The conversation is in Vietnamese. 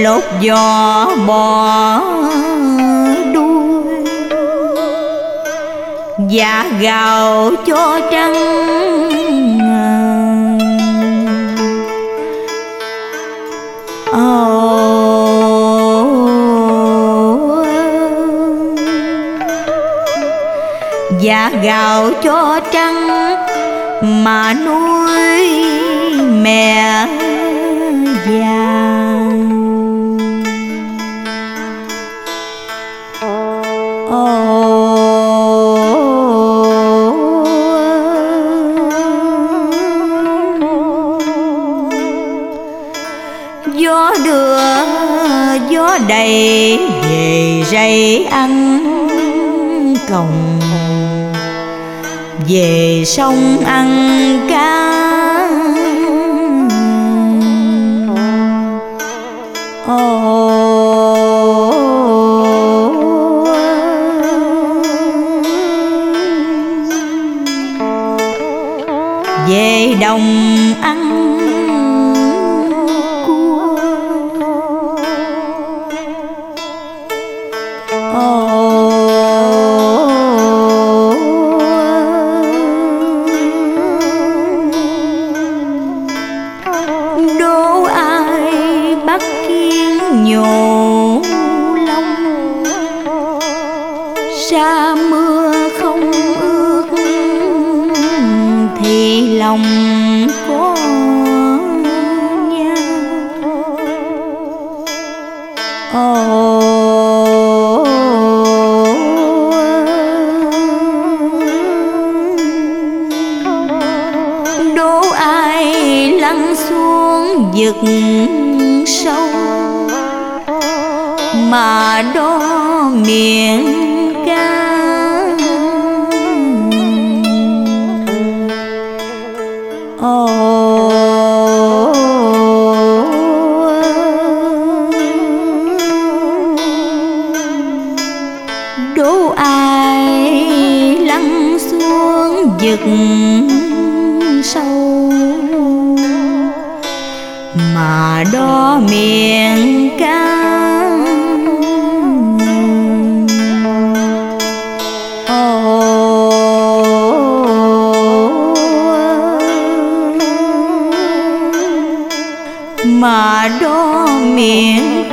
lột vỏ bỏ đuôi, và gào cho trăng và gào cho trăng mà nuôi mẹ vàng. Gió đưa gió đầy về rẫy ăn còng, về sông ăn cá. Về đồng ăn cua. Đố ai bắt kiến nhổ lông, sa mưa không ướt thì lòng có nhau. Đố ai lăn xuống vực sâu mà đo miệng ca. Đố ai lăn xuống vực sâu mà đo miệng ca. Mà đo miệng